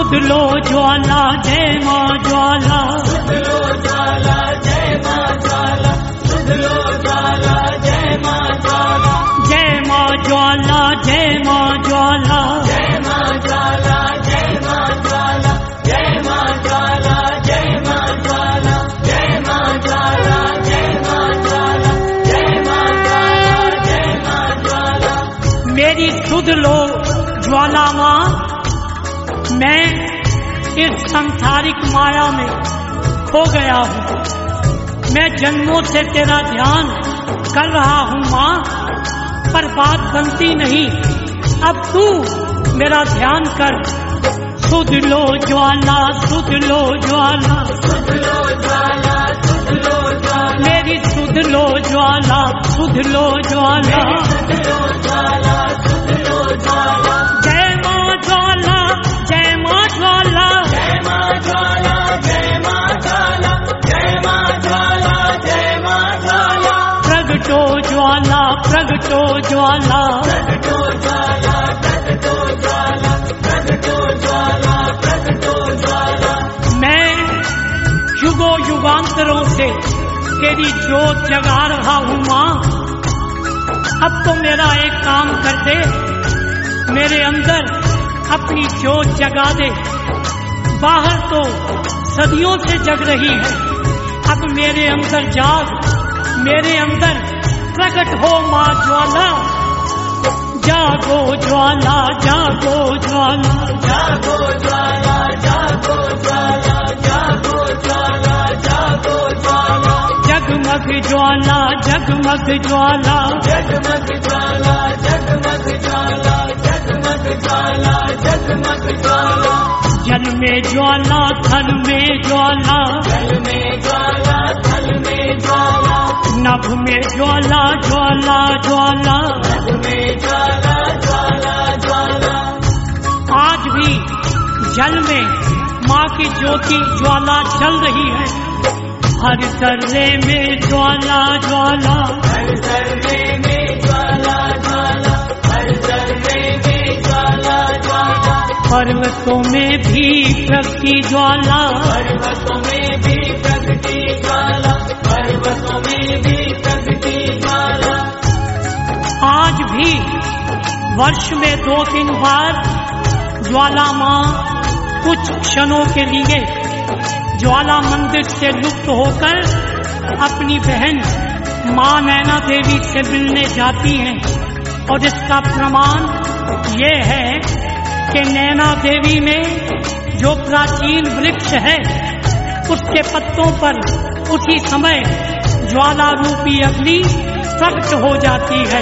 सुध लो ज्वाला जय माँ ज्वाला, सुध लो ज्वाला जय माँ ज्वाला, सुध लो ज्वाला जय माँ ज्वाला, जय माँ ज्वाला जय माँ ज्वाला, जय माँ ज्वाला जय माँ ज्वाला, जय माँ ज्वाला जय माँ ज्वाला, जय माँ ज्वाला जय माँ ज्वाला, जय माँ ज्वाला जय माँ ज्वाला। मेरी सुध लो ज्वाला माँ, मैं इस संसारिक माया में खो गया हूँ। मैं जन्मों से तेरा ध्यान कर रहा हूँ माँ, पर बात बनती नहीं। अब तू मेरा ध्यान कर। सुध लो ज्वाला, सुध लो ज्वाला, सुध लो ज्वाला, सुध लो ज्वाला, मेरी सुध लो ज्वाला, सुध लो ज्वाला, सुध लो ज्वाला, सुध लो ज्वाला, जय माँ ज्वाला जय माँ ज्वाला, जय माँ ज्वाला जय माँ ज्वाला, जय माँ ज्वाला जय माँ ज्वाला, प्रगटो ज्वाला, प्रगटो ज्वाला, प्रगटो ज्वाला, प्रगटो ज्वाला, प्रगटो ज्वाला, प्रगटो ज्वाला। मैं युगों युगांतरों से तेरी जोत जगा रहा हूँ माँ। अब तो मेरा एक काम कर दे, मेरे अंदर अपनी जोत जगा दे। बाहर तो सदियों से जग रही है, अब मेरे अंदर जाग, मेरे अंदर प्रकट हो माँ ज्वाला। जागो ज्वाला, जागो ज्वाला, जागो ज्वाला, जागो ज्वाला, जागो ज्वाला, जागो ज्वाला, जगमग ज्वाला, जगमग ज्वाला, जगमग ज्वाला, जगमग ज्वाला, जगमग ज्वाला, जगमग ज्वाला, जल में ज्वाला, थल में ज्वाला, जल में ज्वाला, थल में ज्वाला, नभ में ज्वाला, ज्वाला ज्वाला। नभ में ज्वाला, ज्वाला ज्वाला। आज भी जल में माँ की ज्योति ज्वाला चल रही है। हर सर्रे में ज्वाला ज्वाला, हर सर्वे में ज्वाला ज्वाला, हर सर्वे में ज्वाला ज्वाला, पर्वतों में भी प्रगति ज्वाला, पर्वतों में भी प्रगति ज्वाला, पर्वतों में भी प्रगति ज्वाला। आज भी वर्ष में 2-3 बार ज्वाला माँ कुछ क्षणों के लिए ज्वाला मंदिर से लुप्त होकर अपनी बहन माँ नैना देवी से मिलने जाती हैं। और इसका प्रमाण ये है कि नैना देवी में जो प्राचीन वृक्ष है उसके पत्तों पर उसी समय ज्वाला रूपी अग्नि प्रकट हो जाती है।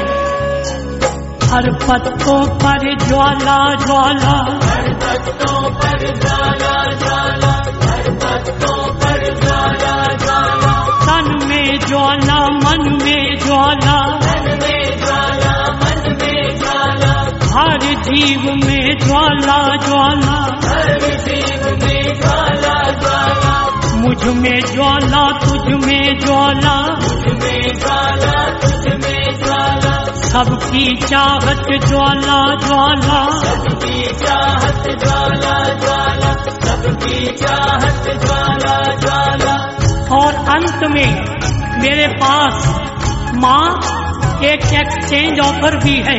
हर पत्तों पर ज्वाला ज्वाला, हर पत्तों पर ज्वाला ज्वाला, हर पत्तों पर ज्वाला ज्वाला, तन में ज्वाला, मन में ज्वाला, मन में ज्वाला, मन में ज्वाला, हर जीव में ज्वाला ज्वाला, हर जीव में ज्वाला ज्वाला, मुझ में ज्वाला, तुझ में ज्वाला, तुझ में ज्वाला, तुझ में ज्वाला, सबकी चाहत ज्वाला ज्वाला, सबकी चाहत ज्वाला ज्वाला, सबकी चाहत ज्वाला ज्वाला। और अंत में मेरे पास माँ एक एक्सचेंज ऑफर भी है।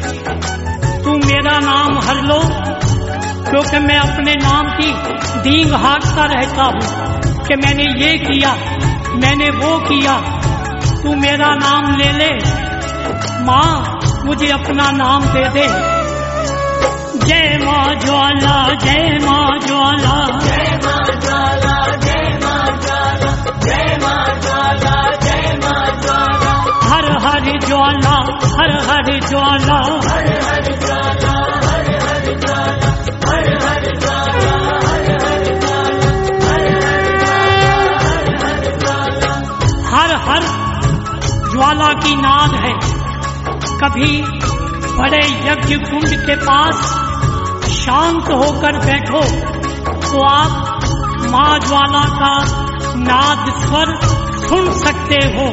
तू मेरा नाम हर लो, क्योंकि मैं अपने नाम की डींग हाँकता रहता हूँ कि मैंने ये किया, मैंने वो किया। तू मेरा नाम ले ले माँ, मुझे अपना नाम दे दे। जय माँ ज्वाला, जय माँ ज्वाला, जय माँ ज्वाला, जय माँ ज्वाला, जय माँ ज्वाला, जय माँ ज्वाला, हर हर ज्वाला, हर हर ज्वाला, हर हर ज्वाला, हर हर ज्वाला, हर हर ज्वाला, हर हर ज्वाला, हर हर ज्वाला। हर हर ज्वाला की नाद है। कभी बड़े यज्ञ कुंड के पास शांत होकर बैठो तो आप माँ ज्वाला का नाद स्वर सुन सकते हो।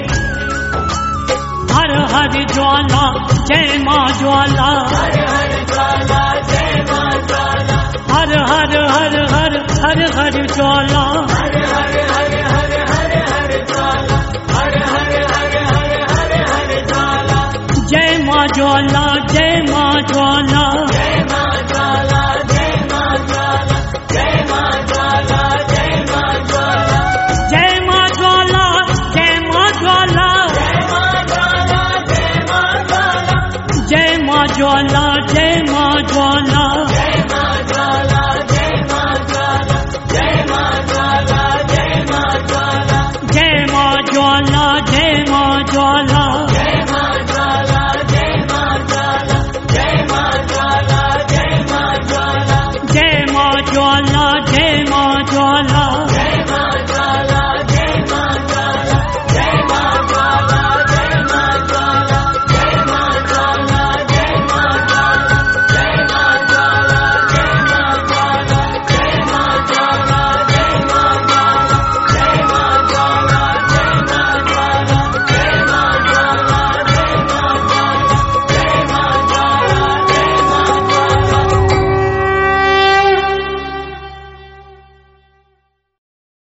हर हर ज्वाला, जय माँ ज्वाला, हर हर ज्वाला, जय माँ ज्वाला, हर हर हर हर हर ज्वाला, हर हर हर हर हर हर ज्वाला, हर हर हर हर हर हर ज्वाला। जय माँ ज्वाला, जय माँ ज्वाला, जय माँ ज्वाला, जय माँ ज्वाला, जय माँ ज्वाला, जय माँ ज्वाला, जय माँ ज्वाला, जय माँ ज्वाला, जय माँ ज्वाला, जय माँ ज्वाला, जय माँ ज्वाला, जय माँ ज्वाला।